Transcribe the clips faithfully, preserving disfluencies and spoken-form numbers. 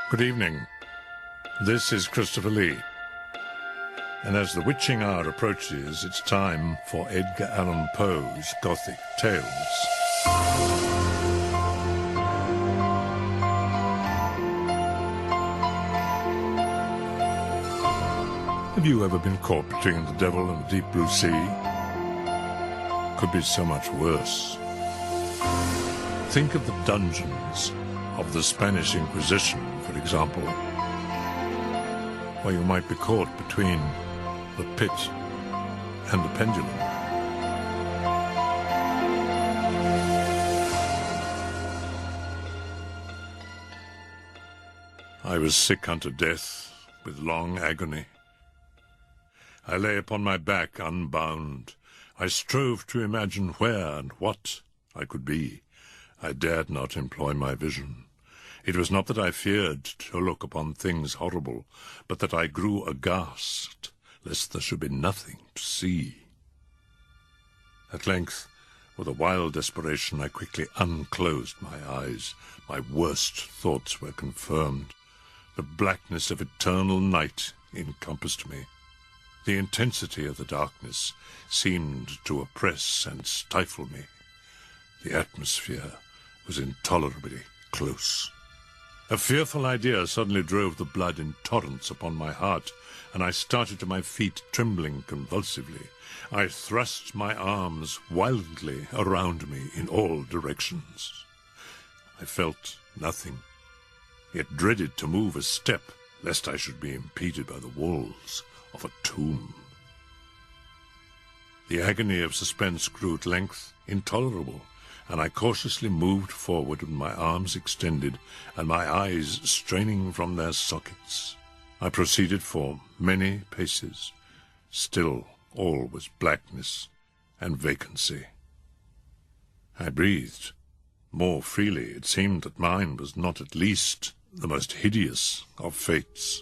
Good evening. This is Christopher Lee. And as the witching hour approaches, it's time for Edgar Allan Poe's Gothic Tales. Have you ever been caught between the devil and the deep blue sea? Could be so much worse. Think of the dungeons of the Spanish Inquisition, for example, where you might be caught between the pit and the pendulum. I was sick unto death with long agony. I lay upon my back unbound. I strove to imagine where and what I could be. I dared not employ my vision. It was not that I feared to look upon things horrible, but that I grew aghast, lest there should be nothing to see. At length, with a wild desperation, I quickly unclosed my eyes. My worst thoughts were confirmed. The blackness of eternal night encompassed me. The intensity of the darkness seemed to oppress and stifle me. The atmosphere was intolerably close. A fearful idea suddenly drove the blood in torrents upon my heart, and I started to my feet, trembling convulsively. I thrust my arms wildly around me in all directions. I felt nothing, yet dreaded to move a step, lest I should be impeded by the walls of a tomb. The agony of suspense grew at length intolerable, and I cautiously moved forward with my arms extended and my eyes straining from their sockets. I proceeded for many paces. Still all was blackness and vacancy. I breathed more freely. It seemed that mine was not at least the most hideous of fates.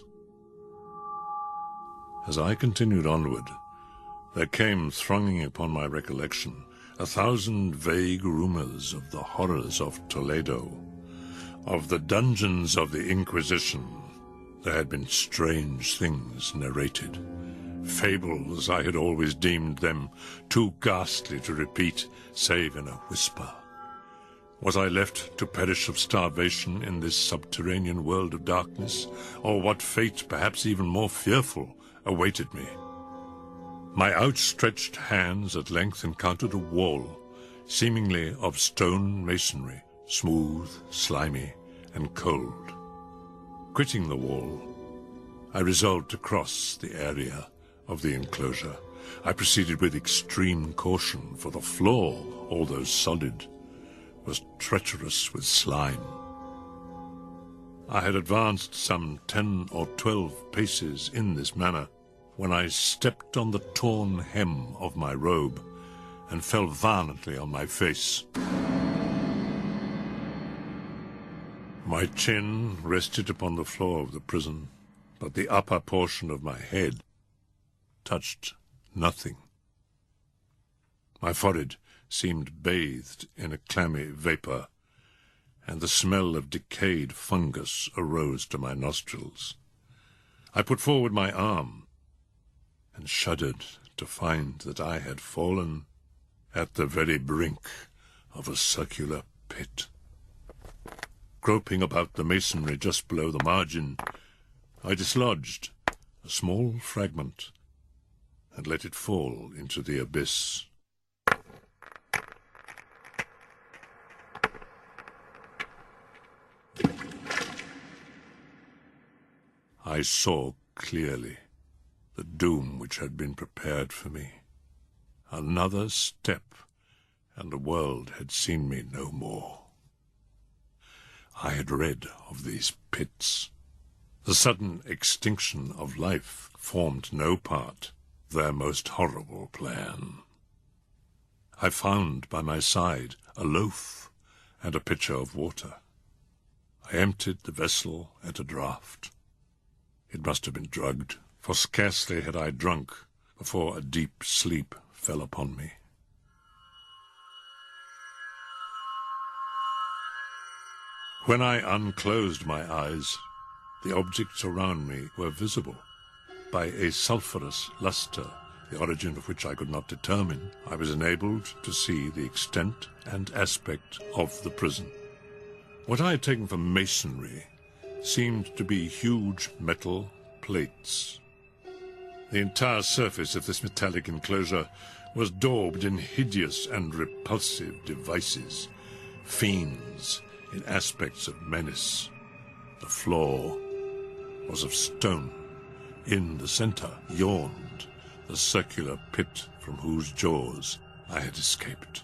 As I continued onward, there came thronging upon my recollection a thousand vague rumors of the horrors of Toledo, of the dungeons of the Inquisition. There had been strange things narrated, fables I had always deemed them, too ghastly to repeat, save in a whisper. Was I left to perish of starvation in this subterranean world of darkness, or what fate, perhaps even more fearful, awaited me? My outstretched hands at length encountered a wall, seemingly of stone masonry, smooth, slimy, and cold. Quitting the wall, I resolved to cross the area of the enclosure. I proceeded with extreme caution, for the floor, although solid, was treacherous with slime. I had advanced some ten or twelve paces in this manner, when I stepped on the torn hem of my robe and fell violently on my face. My chin rested upon the floor of the prison, but the upper portion of my head touched nothing. My forehead seemed bathed in a clammy vapor, and the smell of decayed fungus arose to my nostrils. I put forward my arm and shuddered to find that I had fallen at the very brink of a circular pit. Groping about the masonry just below the margin, I dislodged a small fragment and let it fall into the abyss. I saw clearly the doom which had been prepared for me. Another step, and the world had seen me no more. I had read of these pits. The sudden extinction of life formed no part of their most horrible plan. I found by my side a loaf and a pitcher of water. I emptied the vessel at a draught. It must have been drugged, for scarcely had I drunk before a deep sleep fell upon me. When I unclosed my eyes, The objects around me were visible. By a sulphurous luster, the origin of which I could not determine, I was enabled to see the extent and aspect of the prison. What I had taken for masonry seemed to be huge metal plates. The entire surface of this metallic enclosure was daubed in hideous and repulsive devices, fiends in aspects of menace. The floor was of stone. In the center yawned the circular pit from whose jaws I had escaped.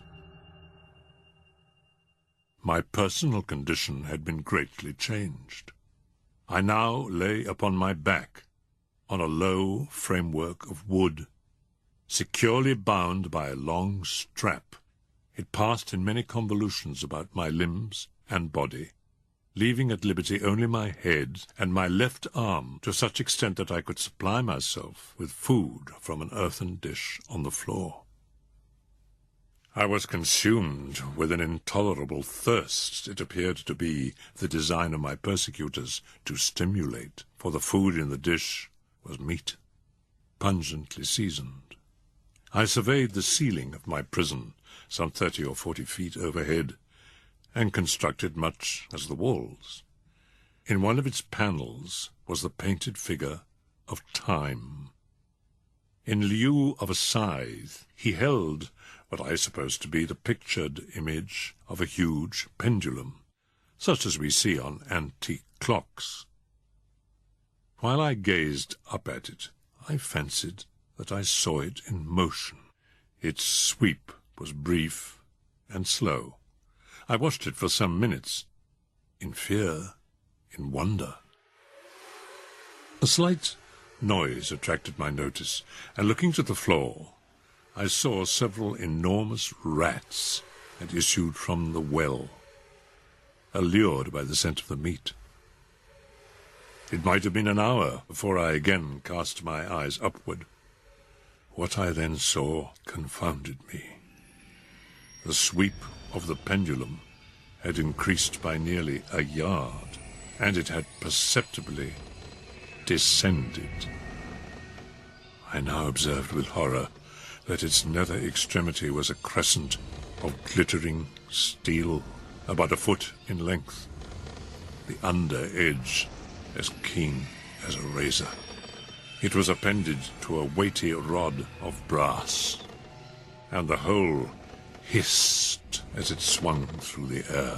My personal condition had been greatly changed. I now lay upon my back on a low framework of wood, securely bound by a long strap. It passed in many convolutions about my limbs and body, leaving at liberty only my head and my left arm to such extent that I could supply myself with food from an earthen dish on the floor. I was consumed with an intolerable thirst. It appeared to be the design of my persecutors to stimulate, for the food in the dish was meat, pungently seasoned. I surveyed the ceiling of my prison, some thirty or forty feet overhead, and constructed much as the walls. In one of its panels was the painted figure of Time. In lieu of a scythe, he held what I supposed to be the pictured image of a huge pendulum, such as we see on antique clocks. While I gazed up at it, I fancied that I saw it in motion. Its sweep was brief and slow. I watched it for some minutes, in fear, in wonder. A slight noise attracted my notice, and looking to the floor, I saw several enormous rats had issued from the well, allured by the scent of the meat. It might have been an hour before I again cast my eyes upward. What I then saw confounded me. The sweep of the pendulum had increased by nearly a yard, and it had perceptibly descended. I now observed with horror that its nether extremity was a crescent of glittering steel, about a foot in length, the under edge as keen as a razor. It was appended to a weighty rod of brass, and the whole hissed as it swung through the air.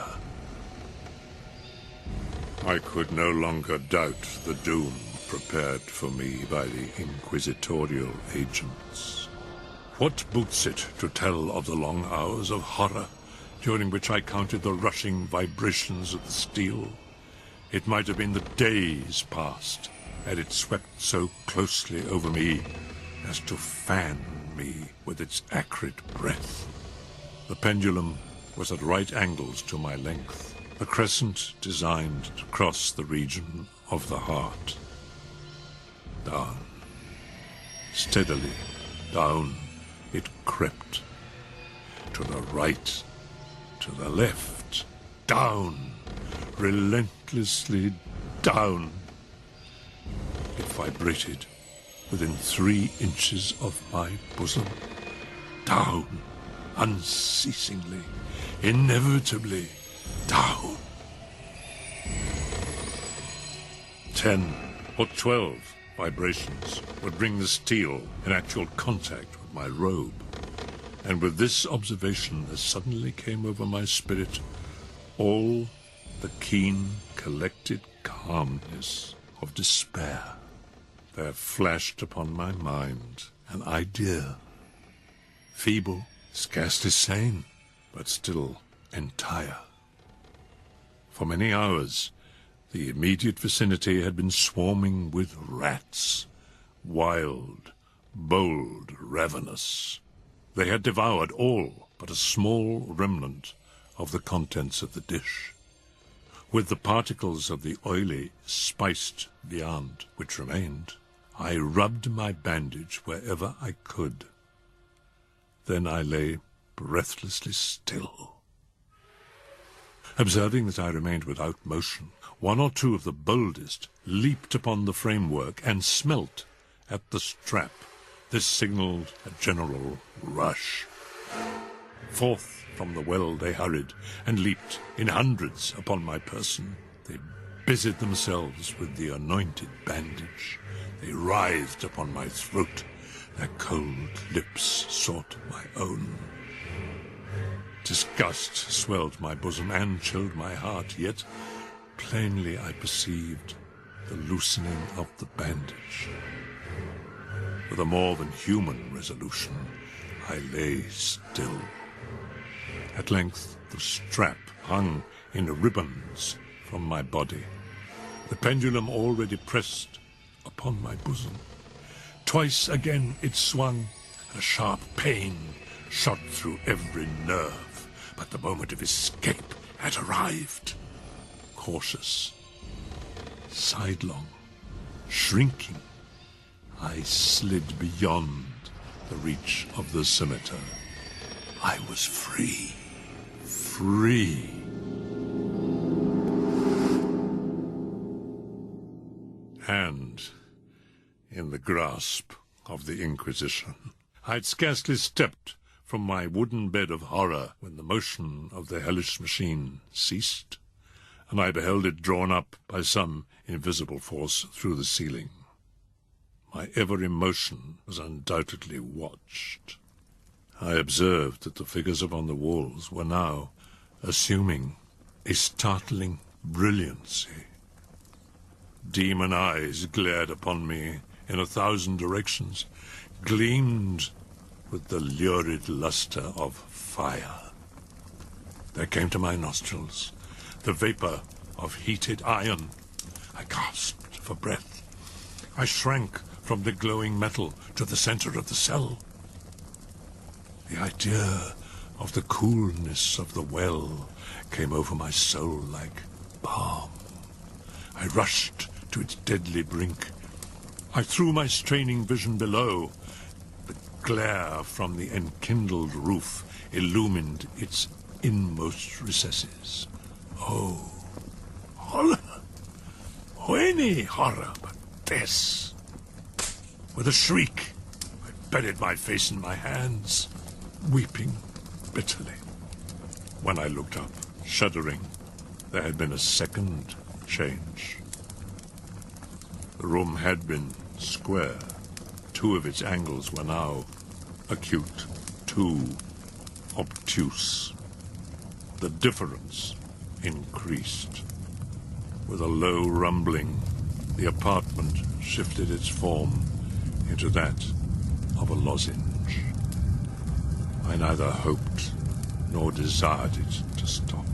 I could no longer doubt the doom prepared for me by the inquisitorial agents. What boots it to tell of the long hours of horror during which I counted the rushing vibrations of the steel? It might have been the days past had it swept so closely over me as to fan me with its acrid breath. The pendulum was at right angles to my length, a crescent designed to cross the region of the heart. Down, steadily down, it crept. To the right, to the left, down, relentlessly down. It vibrated within three inches of my bosom. Down, unceasingly, inevitably, down. Ten or twelve vibrations would bring the steel in actual contact with my robe, and with this observation there suddenly came over my spirit all the keen, collected calmness of despair. There flashed upon my mind an idea, feeble, scarcely sane, but still entire. For many hours, the immediate vicinity had been swarming with rats, wild, bold, ravenous. They had devoured all but a small remnant of the contents of the dish. With the particles of the oily, spiced viand which remained, I rubbed my bandage wherever I could. Then I lay breathlessly still. Observing that I remained without motion one or two of the boldest leaped upon the framework and smelt at the strap. This signaled a general rush. Forth from the well they hurried, and leaped in hundreds upon my person. They busied themselves with the anointed bandage. They writhed upon my throat. Their cold lips sought my own. Disgust swelled my bosom and chilled my heart, yet plainly I perceived the loosening of the bandage. With a more than human resolution, I lay still. At length the strap hung in ribbons from my body, the pendulum already pressed upon my bosom. Twice again it swung, and a sharp pain shot through every nerve, but the moment of escape had arrived. Cautious, sidelong, shrinking, I slid beyond the reach of the scimitar. I was free, free. And in the grasp of the Inquisition, I'd scarcely stepped from my wooden bed of horror when the motion of the hellish machine ceased, and I beheld it drawn up by some invisible force through the ceiling. My every motion was undoubtedly watched. I observed that the figures upon the walls were now assuming a startling brilliancy. Demon eyes glared upon me in a thousand directions, gleamed with the lurid luster of fire. There came to my nostrils the vapor of heated iron. I gasped for breath. I shrank from the glowing metal to the center of the cell. The idea of the coolness of the well came over my soul like balm. I rushed to its deadly brink. I threw my straining vision below. The glare from the enkindled roof illumined its inmost recesses. Oh, horror! Oh, any horror but this! With a shriek, I buried my face in my hands, weeping bitterly. When I looked up, shuddering, there had been a second change. The room had been square. Two of its angles were now acute, two obtuse. The difference increased. With a low rumbling, the apartment shifted its form into that of a lozenge. I neither hoped nor desired it to stop.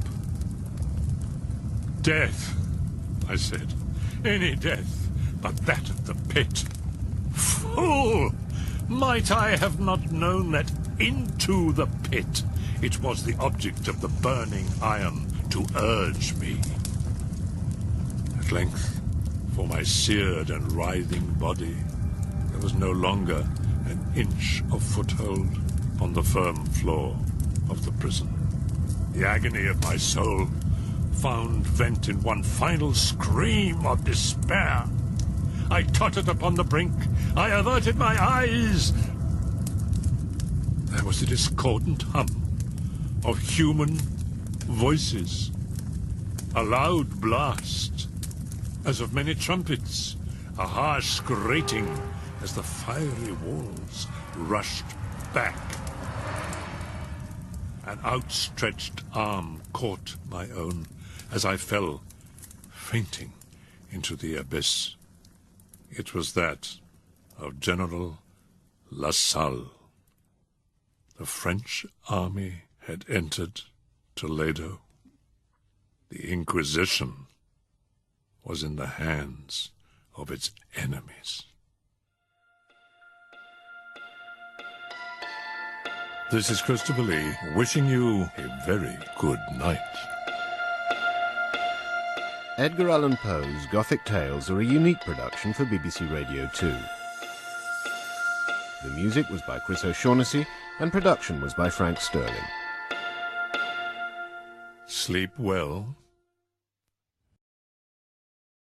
Death, I said. Any death but that of the pit. Fool! Might I have not known that into the pit it was the object of the burning iron to urge me? At length, for my seared and writhing body, there was no longer an inch of foothold on the firm floor of the prison. The agony of my soul found vent in one final scream of despair. I tottered upon the brink. I averted my eyes. There was a discordant hum of human voices, a loud blast, as of many trumpets, a harsh grating as the fiery walls rushed back. An outstretched arm caught my own as I fell, fainting, into the abyss. It was that of General Lasalle. The French army had entered Toledo. The Inquisition was in the hands of its enemies. This is Christopher Lee, wishing you a very good night. Edgar Allan Poe's Gothic Tales are a unique production for B B C Radio two. The music was by Chris O'Shaughnessy and production was by Frank Sterling. Sleep well.